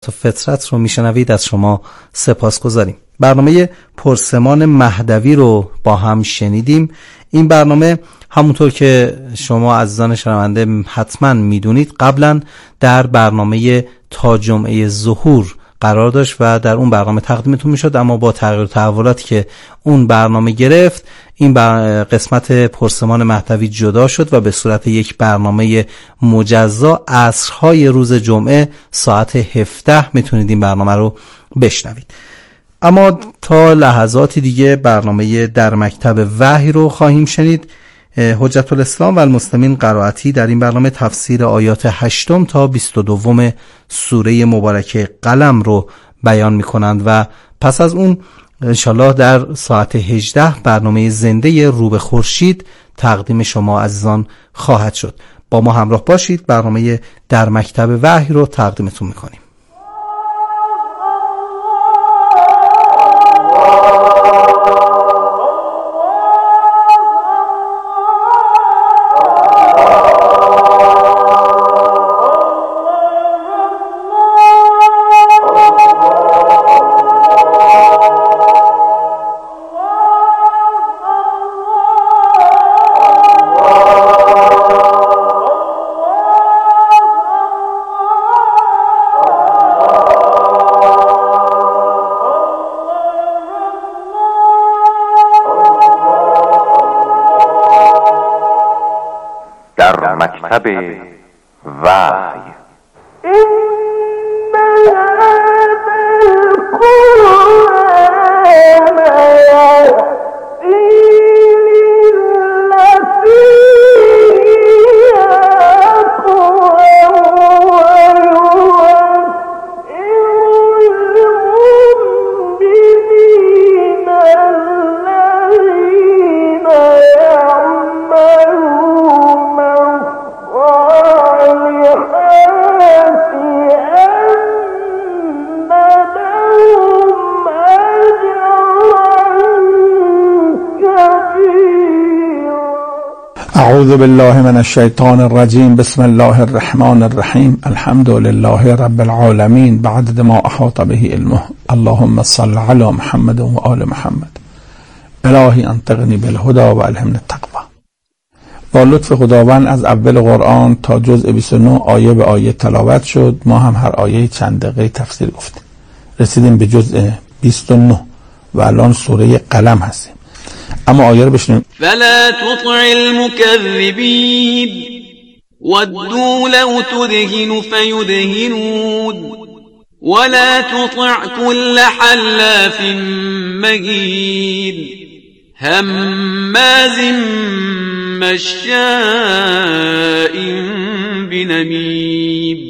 حیات و فطرت رو میشنوید از شما سپاسگزاریم. برنامه پرسمان مهدوی رو با هم شنیدیم. این برنامه همونطور که شما عزیزان شنونده حتما میدونید قبلا در برنامه تا جمعه ظهور قرار داشت و در اون برنامه تقدیمتون میشد، اما با تغییر و تحولاتی که اون برنامه گرفت این قسمت پرسمان مهدوی جدا شد و به صورت یک برنامه مجزا عصرهای روز جمعه ساعت 17 میتونید این برنامه رو بشنوید. اما تا لحظاتی دیگه برنامه در مکتب وحی رو خواهیم شنید. حجت الاسلام و المسلمین قرائتی در این برنامه تفسیر آیات 8 تا 22 سوره مبارکه قلم رو بیان می کنند و پس از اون انشالله در ساعت 18 برنامه زنده رو به خورشید تقدیم شما عزیزان خواهد شد. با ما همراه باشید، برنامه در مکتب وحی رو تقدیمتون می کنیم. مکتب وحی. اعوذ بالله من الشیطان الرجیم. بسم الله الرحمن الرحیم. الحمد لله رب العالمین بعدد ما احاط به علمه. اللهم صل علی محمد و آل محمد. الهی انطقنی بالهدى و الهمنی التقوی. با لطف خداوند از اول قرآن تا جزء 29 آیه به آیه تلاوت شد. ما هم هر آیه چند دقیقه تفسیر گفتیم. رسیدیم به جزء 29 و الان سوره قلم هستیم. اما آیه رو بشنویم. فلا تطع المكذبين ودوا لو تدهن فيدهنون ولا تطع كل حلاف مهين هماز مشاء بنميم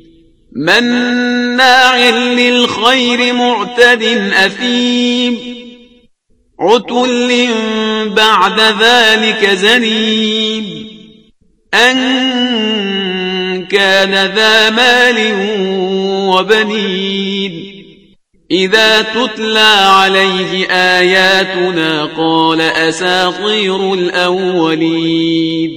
مناع للخير معتد أثيم عتل بعد ذلك زنيم أن كان ذا مال وبنين إذا تتلى عليه آياتنا قال أساطير الأولين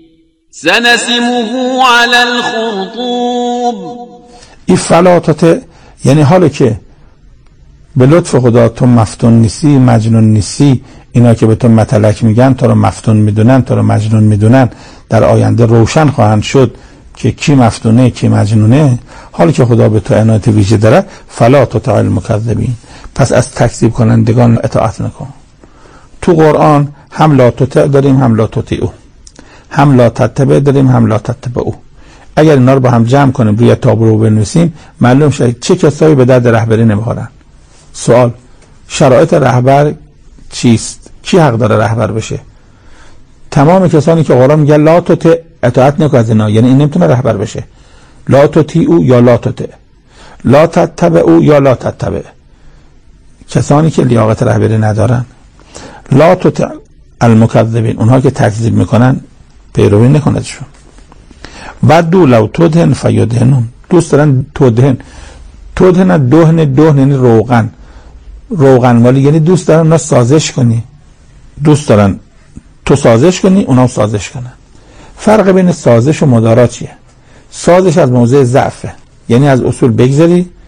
سنسمه على الخرطوم. این فلاتت یعنی حالی که به لطف خدا تو مفتون نیستی، مجنون نیستی، اینا که به تو متلک میگن تو رو مفتون میدونن، تو رو مجنون میدونن، در آینده روشن خواهند شد که کی مفتونه کی مجنونه. حالی که خدا به تو عنایت ویژه داره، فلا تطع المکذبین، پس از تکذیب کنندگان اطاعت نکن. تو قرآن هم لا تطع داریم هم لا تطیعو، هم لا تتبع داریم هم لا تتبعو. اگر اینا رو با هم جمع کنیم روی تابلو بنویسیم معلوم شد چه کسایی به درد رهبری نمیخورن. سوال: شرایط رهبر چیست؟ کی حق داره رهبر بشه؟ تمام کسانی که قرآن میگه لا تطع، اطاعت نکن از اینا، یعنی این نمیتونه رهبر بشه. لا تطیعو یا لا تطع، لا تتبعو یا لا تتبع، کسانی که لیاقت رهبری ندارن. لا تطع المکذبین، اونها که تکذیب میکنن پیروی نکن ازشون. ودوا لو تدهن فیدهنون، دوست دارن تدهن، تدهن دهن یعنی روغن والی، یعنی دوست دارن اونا سازش کنی، دوست دارن تو سازش کنی اونا سازش کنن. فرق بین سازش و مدارا چیه؟ سازش از موضع ضعفه، یعنی از اصول بگذاری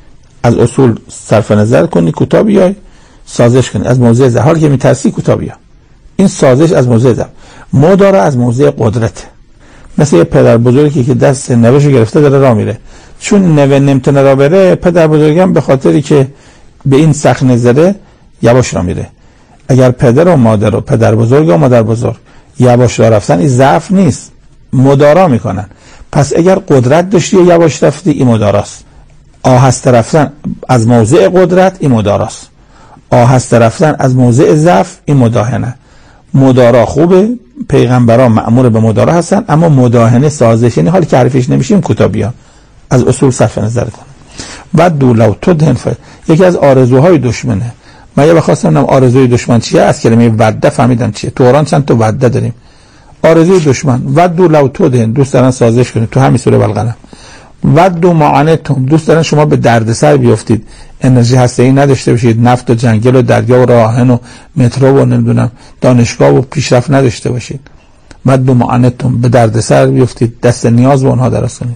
از اصول صرف نظر کنی، کوتاه بیای سازش کنی. از موضع ضعف حالی که میترسی کوتاه بیا. این سازش از موضع ضعف. مدارا از موضع قدرت. مثل یه پدر بزرگی که دست نوه‌شو گرفته داره راه میره، چون نوه نمیتونه راه بره، پدر بزرگم به خاطری که به این سخت نظره یواش راه میره. اگر پدر و مادر و پدر بزرگ و مادر بزرگ یواش راه رفتن، این ضعف نیست، مدارا میکنن. پس اگر قدرت داشتی و یواش رفتی، این مداراست. آهسته رفتن از موضع قدرت، این مداراست. آهسته رفتن از موضع ضعف، این مداهنه. مدارا خوبه، پیغمبران مأمور به مدارا هستن، اما مداهنه سازش، یعنی حالی که حرفش نمیشیم کوتاه بیا، از اصول صرف نظر کن. و دولو تدهن یکی از آرزوهای دشمنه. من یه بخواستم آرزوی دشمن چیه، از کلمه وعده فهمیدم چیه. تو قرآن چند تا وعده داریم. آرزوی دشمن و دولو تدهن، دوست دارن سازش کنید. تو همین سوره والقلم. و دو معانتون، دوست دارن شما به دردسر بیافتید، انرژی هسته‌ای نداشته باشید، نفت و جنگل و دریا و راهن و مترو و نمیدونم دانشگاه و پیشرفت نداشته باشید. و دو معانتون، به دردسر بیافتید، دست نیاز به اونها دراز کنید.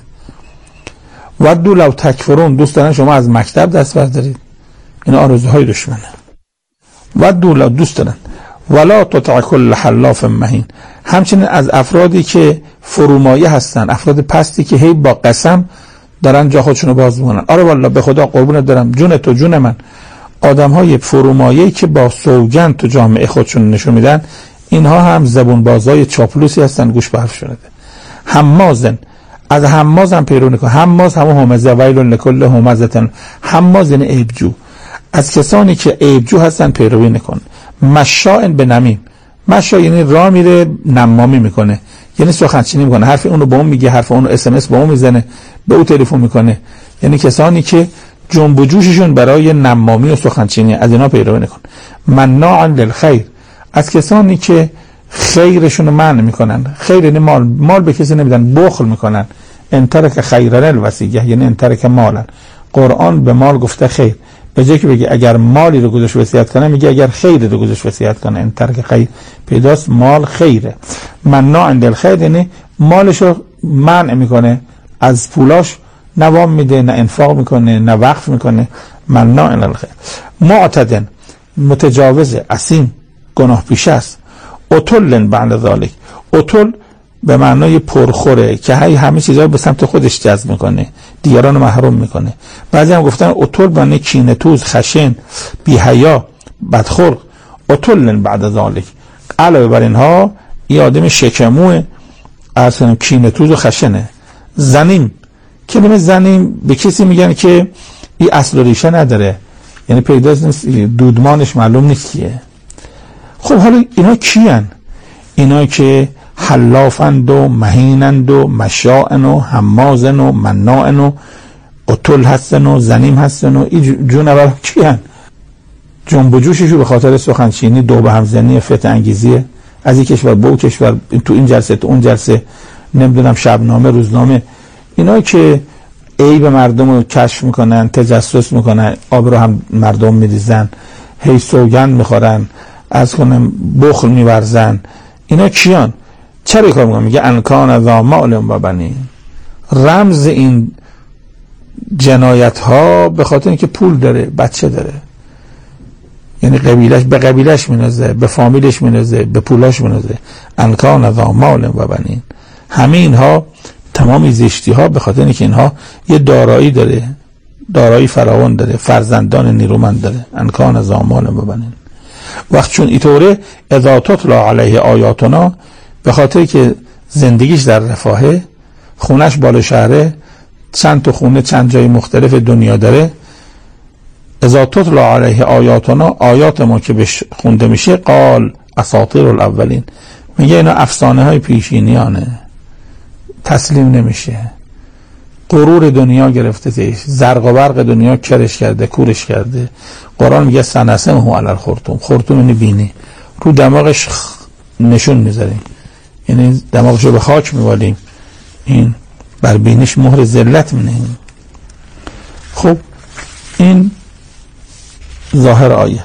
و دو لو تکفرون، دوست دارن شما از مکتب دست بردارید. این آرزوهای دشمنه. و دو لو، دوست دارن ولا تطع كل حلاف مهین، همچنین از افرادی که فرومایه هستن، افراد پستی که هی با قسم دارن جا خودشونو باز میکنن. آره والله به خدا قربونت دارم، جون تو جون من. آدمهای فرومایه‌ای که با سوگند تو جامعه خودشون نشون میدن، اینها هم زبون بازای چاپلوسی هستن، گوش به حرف شده. حمازن، از حماز هم پیرو نکن. حماز همون همزه، ویل لکل همزه. حماز یعنی عیبجو، از کسانی که عیبجو هستن پیروی نکن. مشاء به نمیم، مشا یعنی راه میره نمامی میکنه، یعنی سخنچینی میکنه، حرف اونو به اون میگه، حرف اونو اس ام اس به اون میزنه، به اون تلفن میکنه. یعنی کسانی که جنب و جوششون برای نمامی و سخنچینی، از اینا پیروی نکن. مناعا للخیر، از کسانی که خیرشون رو منع میکنن. خیر یعنی مال به کسی نمیدن، بخل میکنن. انترک خیرن الوصیه، یعنی انترک مالن. قرآن به مال گفته خیر، به جای که بگه اگر مالی رو گذاشت وصیت کنه، میگه اگر خیر رو گذاشت وصیت کنه. انترک خیر پیداست، مال خیره. مناع للخیر یعنی مالش رو منع میکنه، از پولاش نوام میده، نه انفاق میکنه، نه وقف میکنه. مناع للخیر. معتدن، متجاوز، عصیم، گناه پیشه است. اتل بعد ذالک، اتل به معنای پرخوره که همه چیزا رو به سمت خودش جذب میکنه، دیگران رو محروم میکنه. بعضی هم گفتن اتل به معنی کینه‌توز، خشن، بی حیا، بدخلق. اتل بعد ذالک، علاوه بر اینها این آدم شکموه، اصلا کینه‌توز و خشنه. زنیم، کلمه زنیم به کسی میگن که این اصل و ریشه نداره، یعنی پیداست نیست، دودمانش معلوم نیست کیه. خب حالا اینا کیان؟ اینا که حلافند و مهینند و مشاعن و حمازن و مناعن و اتل هستن و زنیم هستن و این جونور کیان؟ جنب و جوششو به خاطر سخنچینی، دو به همزنی، فتنه انگیزیه، از این کشور به اون کشور، تو این جلسه تو اون جلسه، نمیدونم شبنامه روزنامه. اینا که عیب مردم رو کشف میکنن، تجسس میکنن، آب رو هم مردم میریزن، هی سوگند میخورن، از کنم بخل میورزن. اینا کیان؟ چرا کار میکنن؟ میگه انکان ذا مال و بنین. رمز این جنایت ها به خاطر اینکه پول داره، بچه داره، یعنی قبیلش به قبیلش مینازه، به فامیلش مینازه، به پولاش مینازه. انکان ذا مال و بنین. همه اینها تمامی زشتی ها به خاطر اینکه اینها یه دارایی داره، دارایی فراوان داره، فرزندان نیرومند داره. انکان ذا مال و بنین. وقت چون اینطوره، اذا تتلا علیه آیاتنا، به خاطر که زندگیش در رفاهه، خونش بالا شهره، چند تا خونه چند جای مختلف دنیا داره. اذا تتلا علیه آیاتنا، آیات ما که بهش خونده میشه، قال اساطیر الاولین، میگه اینا افسانه های پیشینیانه، تسلیم نمیشه. غرور دنیا گرفته تیش، زرق و برق دنیا کرش کرده، کورش کرده. قرآن میگه سنسمه علی الخرطوم. خرطوم یعنی بینی، رو دماغش نشون میذاریم، یعنی دماغش رو به خاک میوالیم، این بر بینیش مهر ذلت مینهیم. خب این ظاهر آیه.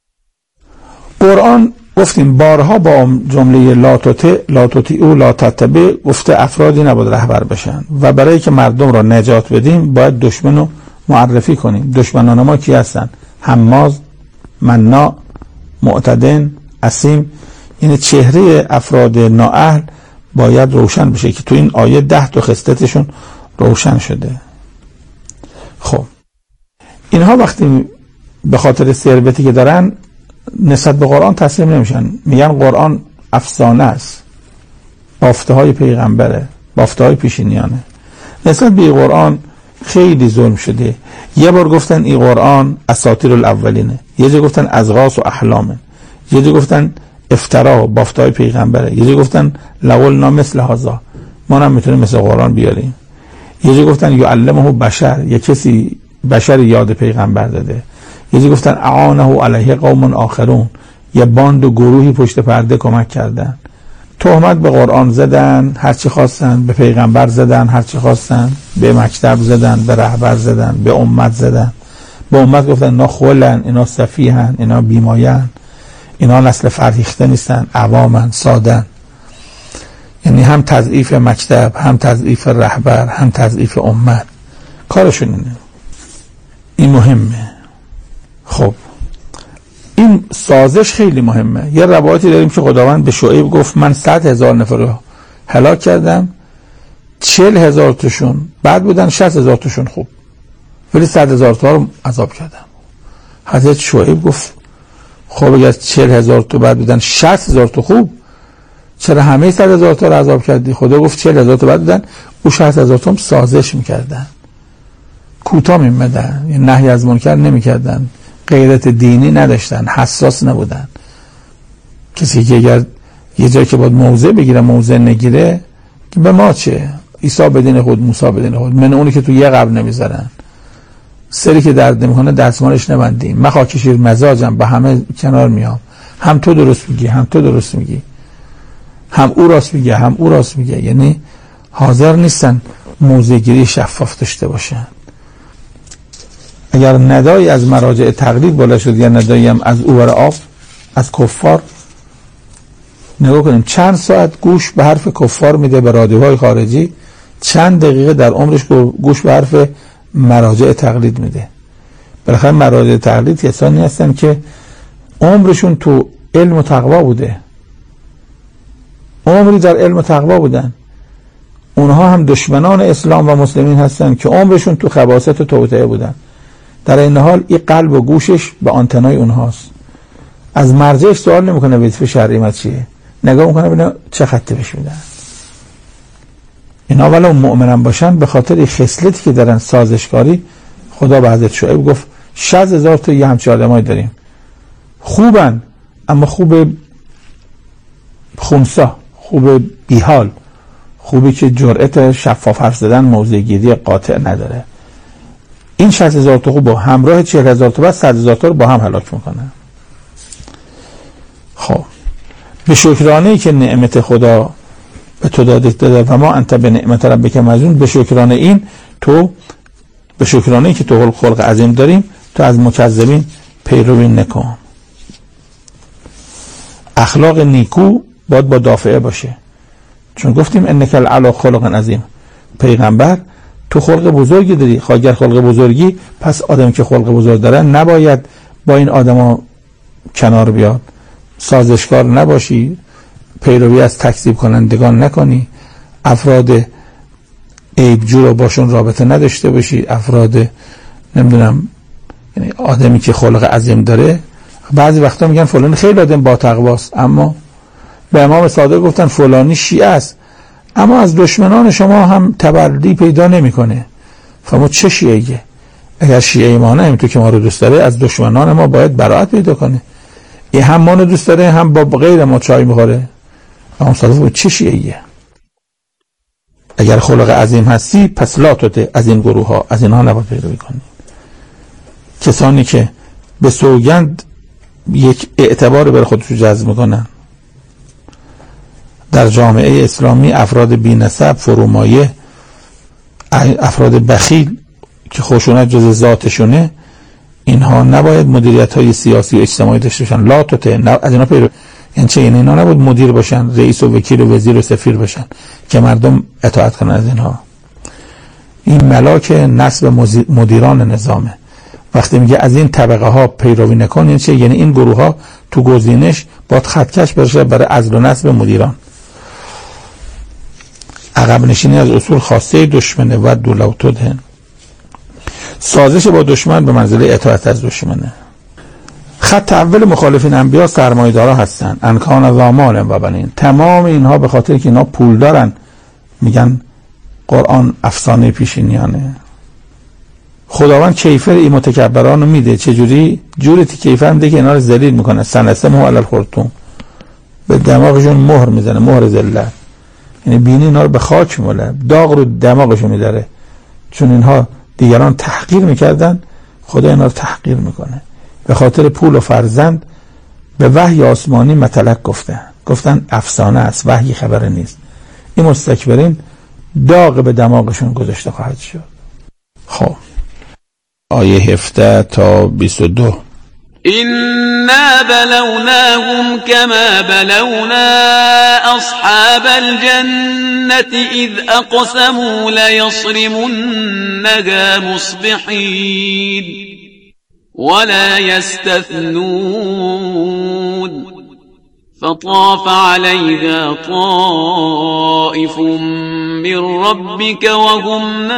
قرآن گفتیم بارها با جمله لا تطیعوا لا تتبعوا گفته افرادی نباید رهبر بشن، و برای که مردم را نجات بدیم باید دشمن رو معرفی کنیم. دشمنان ما کی هستن؟ حماز، مناع، معتدن، اسیم. یعنی چهره افراد نااهل باید روشن بشه که تو این آیه 10 تا خصلتشون روشن شده. خب اینها وقتی به خاطر ثروتی که دارن نسبت به قرآن تسلیم نمیشن، میگن قرآن افسانه است، بافته های پیغمبره، بافته های پیشینیانه. نسبت به قرآن خیلی ظلم شده. یه بار گفتن این قرآن اساطیر الاولینه، یه جا گفتن ازغاث و احلامه، یه جا گفتن افترا و بافته های پیغمبره، یه جا گفتن لقلنا مثل هذا، ما هم میتونیم مثل قرآن بیاریم. یه جا گفتن یعلمه بشر، یه کسی بشر یاد پیغمبر داده. یه جا گفتن اعانه علیه قوم آخرون، یه باند و گروهی پشت پرده کمک کردن. تهمت به قرآن زدن، هرچی خواستن، به پیغمبر زدن هرچی خواستن، به مکتب زدن، به رهبر زدن، به امت زدن. به امت گفتن اینا خولن، اینا سفیهن، اینا بیماین، اینا نسل فرهیخته نیستن، عوامن، سادن. یعنی هم تضعیف مکتب، هم تضعیف رهبر، هم تضعیف امت. کارشون اینه. این مهمه. خب این سازش خیلی مهمه. یه روایتی داریم که خداوند به شعیب گفت من 100,000 نفر رو هلاک کردم، 40,000 تاشون بد بودن، 60,000 تاشون خوب، ولی 100,000 تا رو عذاب کردم. حضرت شعیب گفت خب اگر 40,000 تا بد بودن، 60,000 تا خوب، چرا همه 100,000 تا رو عذاب کردی؟ خدا گفت 40,000 تا بد بودن، او 60,000 تا هم سازش میکردن، کوتاه میمدن، یعنی نهی از منکر نمیکردن، غیرت دینی نداشتن، حساس نبودن. کسی که اگر یه جایی که باید موضع بگیره موضع نگیره، که به ما چه؟ عیسی بدین خود، موسی بدین خود. من اونی که تو یه قبر نمیذارن، سری که درد نمیکنه دستمالش نبندیم، من خاک شیر مزاجم، به همه کنار میام، هم تو درست میگی هم تو درست میگی، هم او راست میگه هم او راست میگه. یعنی حاضر نیستن موضع گیری شفاف داشته باشن. اگر ندایی از مراجع تقلید بالا شد یا ندایی هم از اوور آب، از کفار، نگاه کنیم چند ساعت گوش به حرف کفار میده به رادیوهای خارجی، چند دقیقه در عمرش گوش به حرف مراجع تقلید میده. بالاخره مراجع تقلید کسانی هستن که عمرشون تو علم و تقوا بوده، عمری در علم و تقوا بودن. اونها هم دشمنان اسلام و مسلمین هستن که عمرشون تو خباثت و توطئه بودن. در این حال این قلب و گوشش به آنتنای اونهاست. از مرجعش سوال نمیکنه وظیفه شرعی چیه، نگاه میکنه ببینه چه خطی بهش میدن. اینا ولو مؤمنن باشن، به خاطر خصلتی که دارن سازشکاری، خدا به حضرت شعیب گفت 60,000 تا یه همچه آدمایی داریم، خوبن اما خوب خونسا، خوب بیحال، خوبی که جرأت شفاف حرف زدن، موضع گیری قاطع نداره. این 60,000 تا خوب با همراه 40,000 تا بعد 100,000 تا رو با هم هلاک میکنه. خب به شکرانه‌ای که نعمت خدا به تو داده و ما انت به نعمت ربک مجنون، به شکرانه این تو، به شکرانه‌ای که تو خلق عظیم داریم، تو از مکذبین پیروی نکن. اخلاق نیکو باید با دافعه باشه، چون گفتیم انک لعلی خلق عظیم. پیغمبر تو خلق بزرگی داری، اگر خلق بزرگی، پس آدم که خلق بزرگ دارن نباید با این آدما کنار بیاد، سازشکار نباشی، پیروی از تکذیب کنندگان نکنی، افراد عیبجو رو باشون رابطه نداشته باشی، افراد نمیدونم، یعنی آدمی که خلق عظیم داره. بعضی وقتا میگن فلان خیلی آدم با تقواست، اما به امام صادق گفتن فلانی شیعه است، اما از دشمنان شما هم تبری پیدا نمیکنه. فما چه شیعیه؟ اگر شیعه ما نه تو که ما رو دوست داره، از دشمنان ما باید براءت پیدا کنه. این هم ما رو دوست داره، هم با غیر ما چای میخوره. امام صادق چه شیعیه؟ اگر خلق عظیم هستی، پس لا تطع از این گروه ها، از اینها نباید پیروی کنی. کسانی که به سوگند یک اعتبار بر خودشو جذب میکنن. در جامعه اسلامی افراد بی‌نسب، فرومایه، افراد بخیل که خشونت جز ذاتشونه، اینها نباید مدیریت های سیاسی و اجتماعی داشته باشن. لا تطع، از اینا پیرو. یعنی چه؟ اینا نباید مدیر باشن، رئیس و وکیل و وزیر و سفیر باشن که مردم اطاعت کنن از اینها. این ملاک نصب مدیران نظامه. وقتی میگه از این طبقه ها پیروی نکن، این چه؟ یعنی این گروه ها تو گزینش باید خطکش بشه برای عزل و نصب مدیران. عقب نشینی از اصول خاصه دشمنه و دولت‌هن. سازش با دشمن به منزله اطاعت از دشمنه. خط اول مخالفین انبیا سرمایه‌دارا هستن، انکان ذا مال و بنین. تمام اینها به خاطر که اینا پول دارن. میگن قرآن افسانه پیشینیانه. خداوند کیفر این متکبران رو میده. چجوری؟ جوری کیفر میده که اینا رو ذلیل میکنه. سنسمه علی الخرطوم، به دماغشون مهر میزنه، مهر ذلت. یعنی بینی اینا رو به خاک موله، داغ رو دماغشون میداره. چون اینها دیگران تحقیر میکردن، خدا اینا رو تحقیر میکنه. به خاطر پول و فرزند به وحی آسمانی مطلق گفتن افسانه است، وحی خبر نیست. این مستکبرین داغ به دماغشون گذاشته خواهد شد. خب آیه 17 تا 22. إنا بلوناهم كما بلونا أصحاب الجنة إذ أقسموا ليصرمنها مصبحين ولا يستثنون فطاف عليها طائف من ربك وهم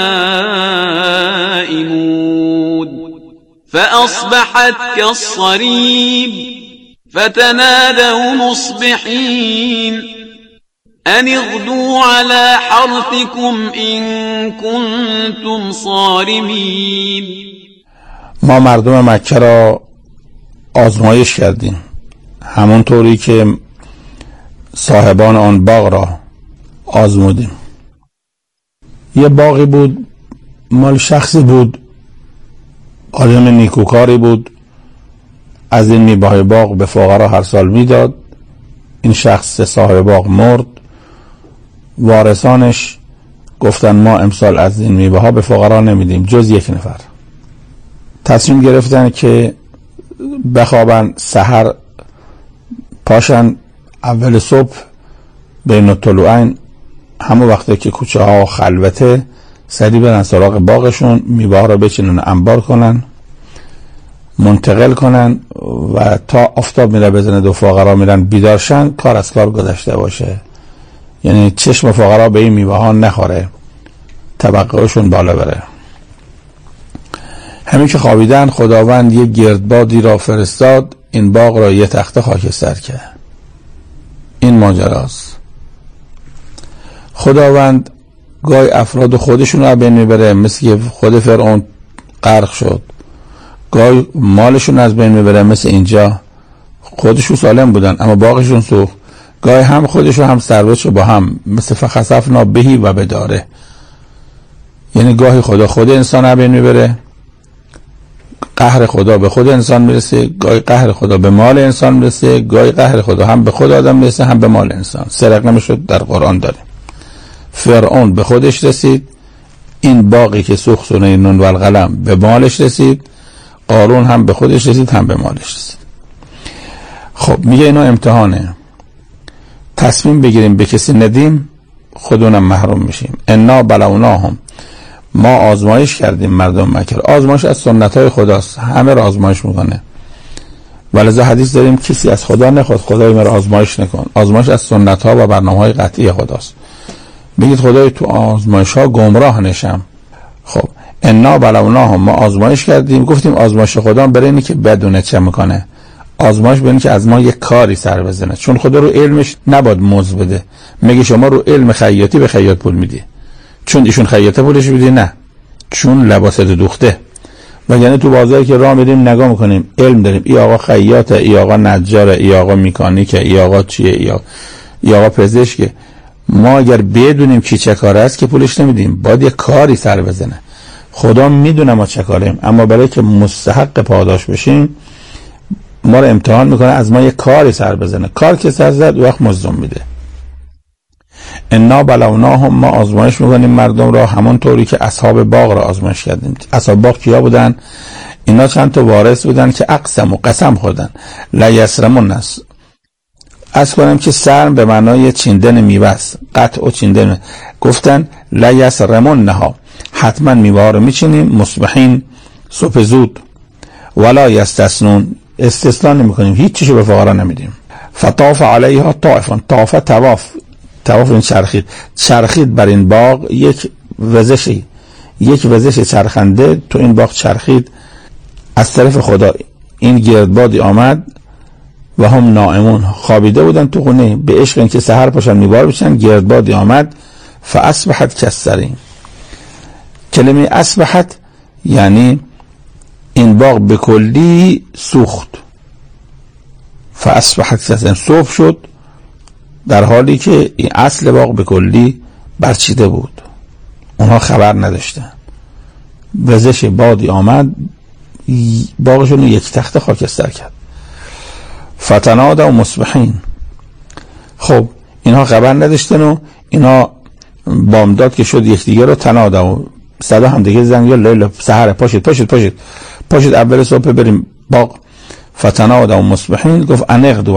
نائمون فأصبحت كالصريم فتنادوا مصبحين أن اغدوا على حرثكم إن كنتم صارمين. ما مردم مکه را آزمایش کردیم همونطوری که صاحبان آن باغ را آزمودیم. یه باغی بود مال شخصی بود، آدم نیکوکاری بود، از این میوه‌های باغ به فقرا هر سال میداد. این شخص صاحب باغ مرد، وارثانش گفتن ما امسال از این میوه‌ها به فقرا نمیدیم جز یک نفر. تصمیم گرفتن که بخوابن، سحر پاشن اول صبح بین الطلوعین، همون وقتی که کوچه ها خلوته، سریع برن سراغ باغشون، میوه ها رو بچینن انبار کنن، منتقل کنن و تا آفتاب میره بزنه دو فقرا میرن بیدارشن، کار از کار گذشته باشه. یعنی چشم فقرا به این میوه ها نخوره، طبقهشون بالا بره. همین که خوابیدن خداوند یک گردبادی را فرستاد، این باغ را یه تخته خاکستر کرد. این ماجراست. خداوند گاهی افراد خودشون رو بین میبره، مثل که خود فرعون غرق شد. گاهی مالشون از بین میبره، مثل اینجا خودشون سالم بودن اما باغشون سوخت. گاهی هم خودشون هم ثروتش با هم، مثل فخسفنا بهی و بداره. یعنی گاهی خود انسان رو بین میبره، قهر خدا به خود انسان میرسه، گاهی قهر خدا به مال انسان میرسه، گاهی قهر خدا هم به خود آدم میرسه هم به مال انسان. سه رقم شد در قرآن داره. فرعون به خودش رسید، این باقی که سوخت سوره نون و القلم به مالش رسید، قارون هم به خودش رسید هم به مالش رسید. خب میگه اینا امتحانه، تصمیم بگیریم به کسی ندیم خودمونم محروم میشیم. انا بلوناهم، ما آزمایش کردیم مردم مکه. آزمایش از سنت های خداست، همه را آزمایش میکنه. ولذا حدیث داریم کسی از خدا نخواد خدای مرا آزمایش نکن. آزمایش از سنت ها و برنامه های قطعی خداست. بگید خدای تو آزمایش ها گمراه نشم. خب انا بلوناهم، ما آزمایش کردیم. گفتیم آزمایش خدا برای اینه که بدونه چه میکنه. آزمایش برای اینه که از ما یک کاری سر بزنه، چون خدا رو علمش نباید مزد بده. میگه شما رو علم خیاطی به خیاط پول میدی، چون ایشون خیاطه پولش میدی؟ نه، چون لباست دوخته. و یعنی تو بازاری که راه میریم نگاه میکنیم علم داریم، ای آقا خیاطه، ای آقا نجاره، ای آقا مکانیکه، ای آقا چیه، ای آقا پزشکه. ما اگر بدونیم کی چه کاره است که پولش نمیدیم، باید یک کاری سر بزنه. خدا میدونه ما چه کاریم، اما برای که مستحق پاداش بشیم ما رو امتحان میکنه، از ما یک کاری سر بزنه. کار که سر زد وقت مزدم میده. انا بلوناهم، ما آزمایش میکنیم مردم را همون طوری که اصحاب باغ را آزمایش کردیم. اصحاب باغ کیا بودن؟ اینا چند تا وارث بودن که اقسم و قسم خوردن لا یسرمون است. از کنم که سرم به معنای چیندن میوه است، قطع و چیندن. گفتن لا یسرمون نها، حتما میوه رو میچینیم مصبحین، صبح زود. ولا یستثنون، استثنا نمیکنیم، هیچ چیزو به فقرا نمیدیم. فطاف علیها طائفون، طاف طواف این چرخید بر این باغ یک وزش چرخنده تو این باغ چرخید از طرف خدا. این گردبادی آمد و هم نائمون، خوابیده بودن تو خونه به عشق اینکه سحر پاشن میوار بشن. گردبادی آمد فاصبحت کالصریم. کلمه اصبحت یعنی این باغ به کلی سوخت. فاصبحت کالصریم، صبح شد در حالی که این اصل باغ به کلی برچیده بود، اونها خبر نداشتن. وزش بادی آمد باغشون یک تخت خاکستر کرد. فتنادوا مصبحین، خب اینها خبر نداشتن و اینا بامداد که شد یکدیگه رو تنادوا، صدا هم دیگه زنگ یا لیل سحر، پاشید اول صبح بریم باغ. فتنادوا مصبحین، گفت انغدوا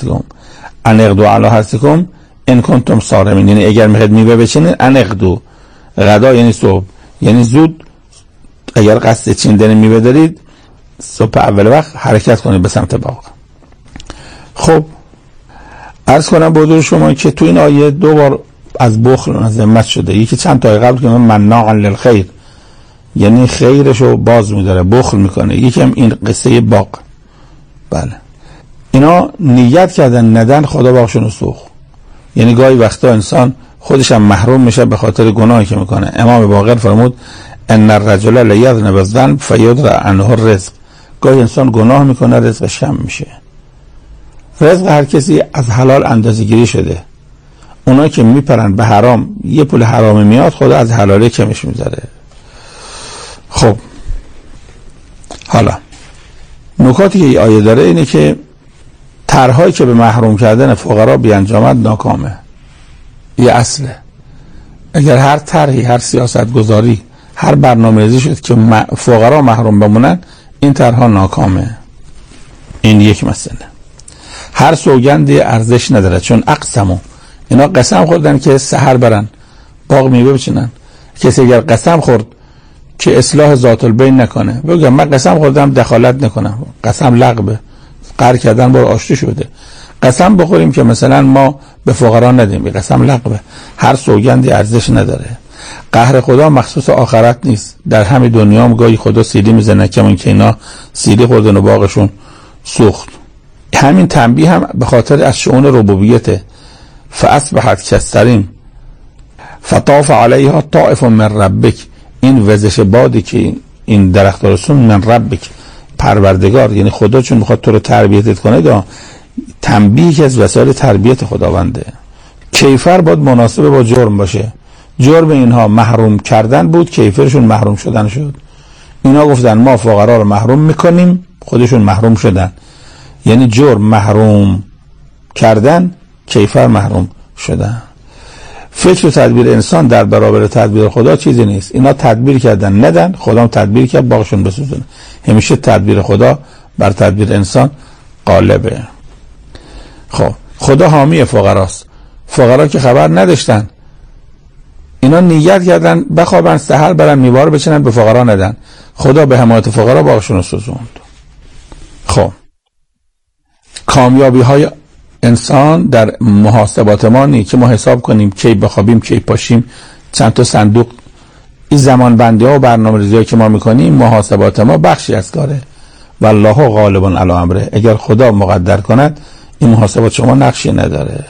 علی حرثکم ان کنتم صارمین، یعنی اگر میخواید میوه بچینید انغدوا، غدا یعنی صبح، یعنی زود. اگر قصد چیندن میوه دارید صبح اول وقت حرکت کنید به سمت باغ. خب عرض کنم به حضور شما که تو این آیه دو بار از بخل مذمت شده. یکی چند تا آیه قبل که مناعا للخیر، یعنی خیرشو باز میداره، بخل میکنه. یکی هم این قصه باغ. بله اینا نیت کردن ندن، خدا باغشون سوخت. یعنی گاهی وقتا انسان خودش هم محروم میشه به خاطر گناهی که میکنه. امام باقر فرمود ان الرجل لیذنب الذنب فیدرأ عنه الرزق. گاهی انسان گناه میکنه رزقش کم میشه. رزق هر کسی از حلال اندازه گیری شده. اونا که میپرن به حرام، یه پول حرامی میاد، خدا از حلاله کمش میذاره. خب حالا نکاتی که این آیه داره اینه که طرحهایی که به محروم کردن فقرا بیانجامد ناکامه. یه اصله. اگر هر طرحی، هر سیاست گذاری، هر برنامه‌ریزی شد که فقرا محروم بمونن، این طرحها ناکامه. این یک مسئله. هر سوگندی ارزش نداره، چون اقسمو، اینا قسم خوردن که سحر برن باغ میوه بچینن. کسی اگر قسم خورد که اصلاح ذات البین نکنه، بگم من قسم خوردم دخالت نکنم، قسم لغوه، قهر کردن بار آشتی شده. قسم بخوریم که مثلا ما به فقرا ندیم، قسم لغوه. هر سوگندی ارزش نداره. قهر خدا مخصوص آخرت نیست، در همین دنیا هم گاهی خدا سیلی میزنه، کمون که اینا سیلی خوردن و باغشون سوخت. همین تنبیه هم به خاطر از شؤون ربوبیته. فاصبحت کالصریم فطاف علیها طائف من ربک، این وزش بادی که این درخت رسون من ربک، پروردگار، یعنی خدا چون میخواد تو رو تربیتت کنه، تنبیه که از وسایل تربیت خداونده. کیفر باید مناسب با جرم باشه. جرم اینها محروم کردن بود، کیفرشون محروم شدن شد. اینا گفتن ما فقرا رو محروم میکنیم، خودشون محروم شدن. یعنی جرم محروم کردن، کیفر محروم شدن. فکر و تدبیر انسان در برابر تدبیر خدا چیزی نیست. اینا تدبیر کردن ندن، خدا هم تدبیر کرد باغشون بسوزونه. همیشه تدبیر خدا بر تدبیر انسان غالبه. خب خدا حامی فقراست. فقرا که خبر نداشتن، اینا نیت کردن بخوابن سحر برن میوار بچنن، به فقرا ندن. خدا به حمایت فقرا باغشون رو سوزوند. خب کامیابی های انسان در محاسبات ما نیست که ما حساب کنیم کی بخوابیم کی پاشیم، چند تا صندوق. این زمان بندی ها و برنامه‌ریزی ها که ما میکنیم، محاسبات ما بخشی از کاره. والله غالب علی امره. اگر خدا مقدر کند این محاسبات شما نقشی نداره.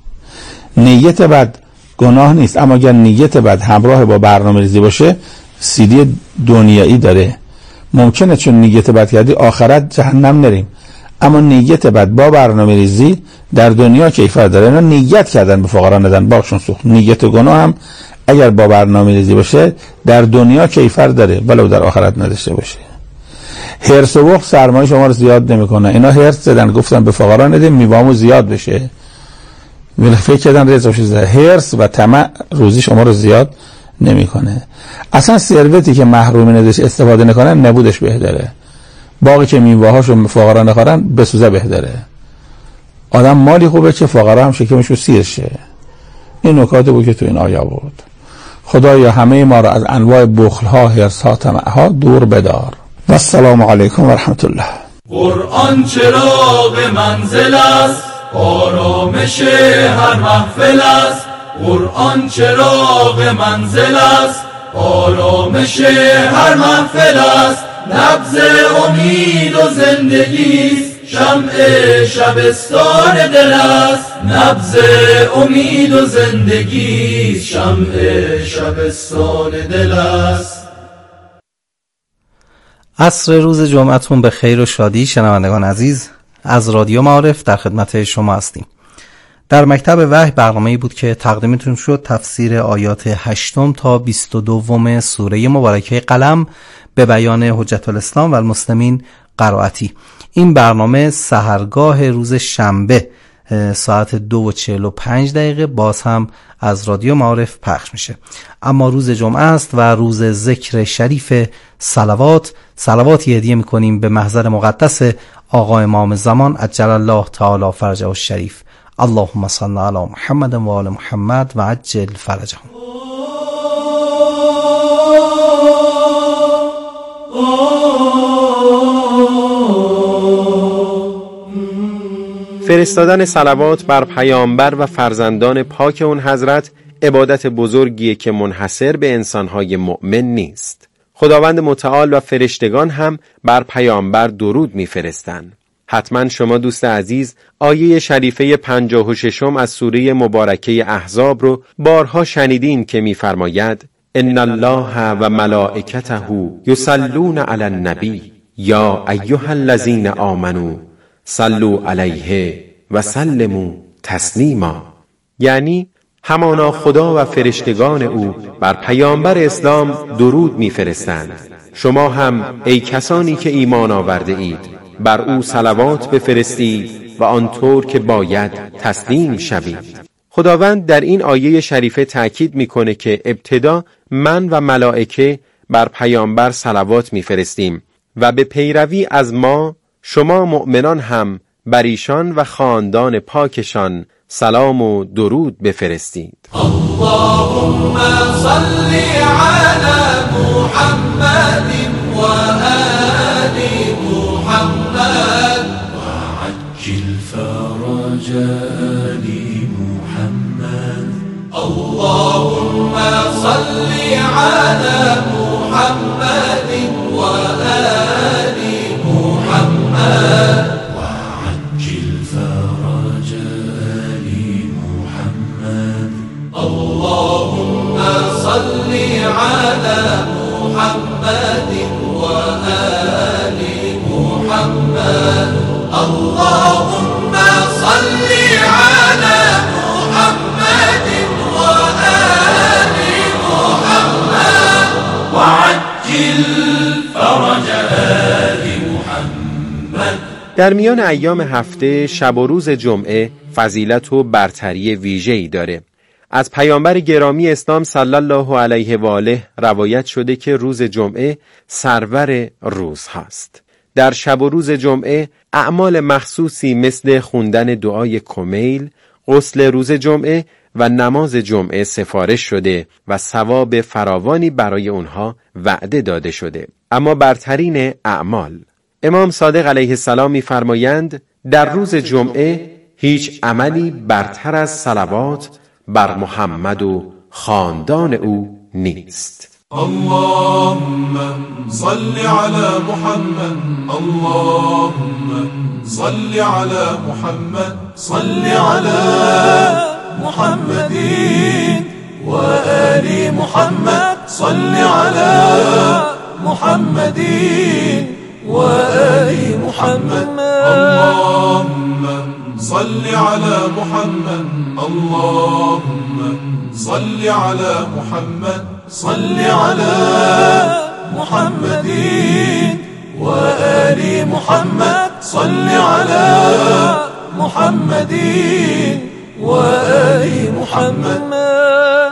نیت بد گناه نیست، اما اگر نیت بد همراه با برنامه‌ریزی باشه سیدی دنیایی داره. ممکنه چون نیت بد کردی آخرت جهنم نریم، اما نیت بد با برنامه‌ریزی در دنیا کیفر داره. اینا نیت کردن به فقرا ندن، باغشون سوخت. نیت گناه هم اگر با برنامه‌ریزی باشه در دنیا کیفر داره ولو در آخرت نداشته باشه. حرص و بخل سرمایه شما رو زیاد نمیکنه. اینا حرص زدن گفتن به فقرا ندیم میوامو زیاد بشه، ولی فکر کردن رزقش زیاد. حرص و طمع روزی شما رو زیاد نمیکنه. اصلا ثروتی که محرومین ازش استفاده نکنن نبودش بهتره. باقی که میوه‌هاشو فقرا نخورن بسوزه بهتره. آدم مالی خوبه که فقرا هم شکمشو سیر شه. این نکاته بود که تو این آیه بود. خدایا همه ما را از انواع بخل‌ها، حرص‌ها، طمع‌ها دور بدار. و السلام علیکم و رحمت الله. قرآن چراغ منزل است، آرامش هر محفل است. قرآن چراغ منزل است، آرامش هر محفل است. نبض امید و زندگی است، شمع شبستان دل است. نبض امید و زندگی است، شمع شبستان دل است. عصر روز جمعتون به خیر و شادی. شنوندگان عزیز، از رادیو معارف در خدمت شما هستیم. در مکتب وحی برنامه‌ای بود که تقدیمتون شد تفسیر آیات 8 تا 22 سوره مبارکه قلم به بیان حجت الاسلام و المسلمین قرائتی. این برنامه سحرگاه روز شنبه ساعت 2:45 باز هم از رادیو معارف پخش میشه. اما روز جمعه است و روز ذکر شریف صلواتی هدیه میکنیم به محضر مقدس آقا امام زمان عجل الله تعالی فرجه الشریف. اللهم صل علی محمد و آل محمد و عجل فرجهم. فرستادن صلوات بر پیامبر و فرزندان پاک اون حضرت عبادت بزرگیه که منحصر به انسانهای مؤمن نیست. خداوند متعال و فرشتگان هم بر پیامبر درود میفرستند. حتما شما دوست عزیز آیه شریفه 56 از سوره مبارکه احزاب رو بارها شنیدین که میفرماید ان الله و ملائکته یصلون علی النبی یا ایها الذین آمنوا صلوا علیه و سلموا تسلیما. یعنی همانا خدا و فرشتگان او بر پیامبر اسلام درود میفرستند. شما هم ای کسانی که ایمان آورده اید بر او صلوات بفرستید و آنطور که باید تسلیم شوید. خداوند در این آیه شریفه تأکید میکنه که ابتدا من و ملائکه بر پیامبر صلوات میفرستیم و به پیروی از ما شما مؤمنان هم بر ایشان و خاندان پاکشان سلام و درود بفرستید. اللهم صل علی محمد و آل محمد و عجل فرج آل محمد. اللهم صل علی محمد و آل محمد و عجل فرج آل محمد. اللهم صل علی محمد و آل محمد. اللهم صل علی محمد و آل محمد و عجل فرج آل محمد. در میان ایام هفته شب و روز جمعه فضیلت و برتری ویژه‌ای داره. از پیامبر گرامی اسلام صلی الله علیه و آله روایت شده که روز جمعه سرور روز هاست. در شب و روز جمعه اعمال مخصوصی مثل خوندن دعای کمیل، غسل روز جمعه و نماز جمعه سفارش شده و ثواب فراوانی برای اونها وعده داده شده. اما برترین اعمال، امام صادق علیه السلام می‌فرمایند در روز جمعه هیچ عملی برتر از صلوات بر محمد و خاندان او نیست. اللهم صل علی محمد. اللهم صل علی محمد. صل علی محمد و آل محمد. صل علی محمد و آل محمد. اللهم صل علی محمد. اللهم صل علی محمد. صل علی محمد و آل محمد. صل علی محمد و آل محمد.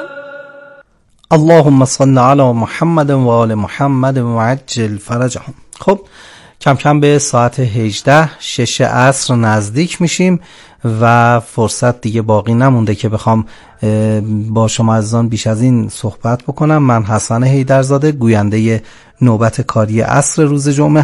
اللهم صل علی محمد و آل محمد و عجل فرجهم. خب کم کم به ساعت 18 6 عصر نزدیک میشیم و فرصت دیگه باقی نمونده که بخوام با شما عزیزان بیش از این صحبت بکنم. من حسن حیدرزاده، گوینده نوبت کاری عصر روز جمعه